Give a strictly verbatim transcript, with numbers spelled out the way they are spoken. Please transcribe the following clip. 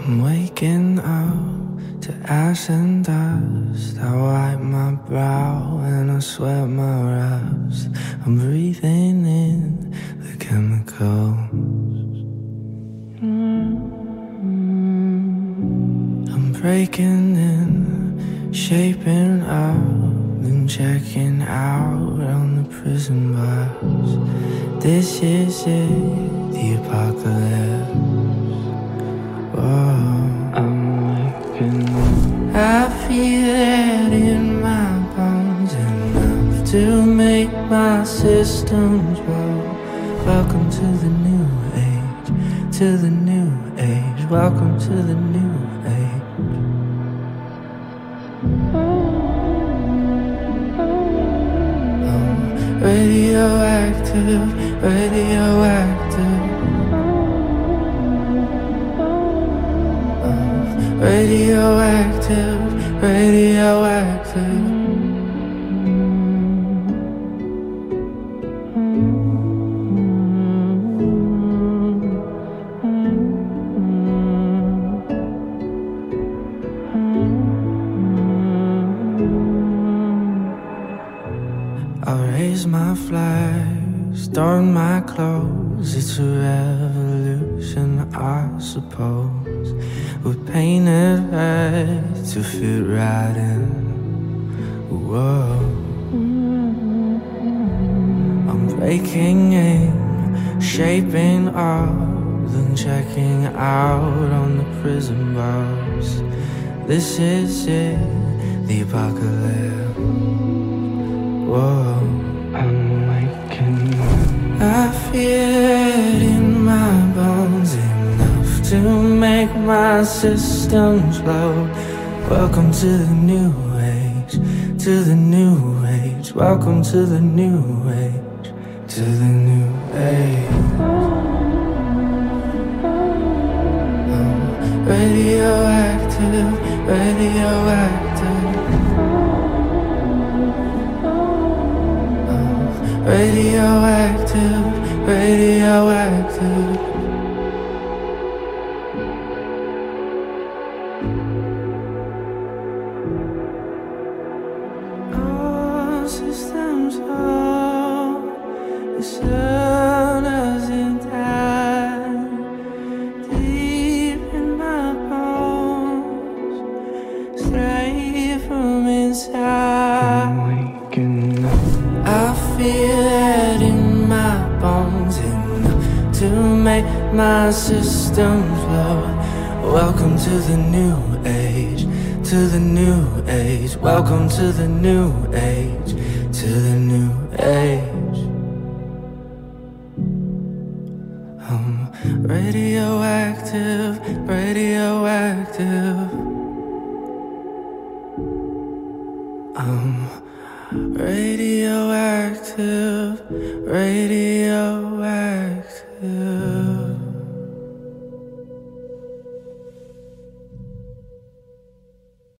I'm waking up to ash and dust. I wipe my brow and I sweat my raps. I'm breathing in the chemicals. I'm breaking in, shaping up, then checking out on the prison bus. This is it, the apocalypse. Whoa, I'm waking up. I feel it in my bones, enough to make my systems blow. Welcome to the new age, to the new age. Welcome to the new age. I'm radioactive, radioactive. Radioactive, radioactive. I raise my flag, storm my clothes. It's a revolution, I suppose. We're painted red to fit right in. Whoa. I'm breaking in, shaping up, then checking out on the prison bus. This is it, the apocalypse. Whoa, I'm waking up. I feel it in my bones, enough to make my systems blow. Welcome to the new age, to the new age. Welcome to the new age, to the new age. I'm radioactive, radioactive. Radioactive, radioactive. All systems go, the sun doesn't die. Deep in my bones, straight from inside. I'm waking up. I feel it in my bones, enough to make my systems blow. Welcome to the new age, to the new age. Welcome to the new age, to the new age. I'm radioactive, radioactive. I'm radioactive, radioactive.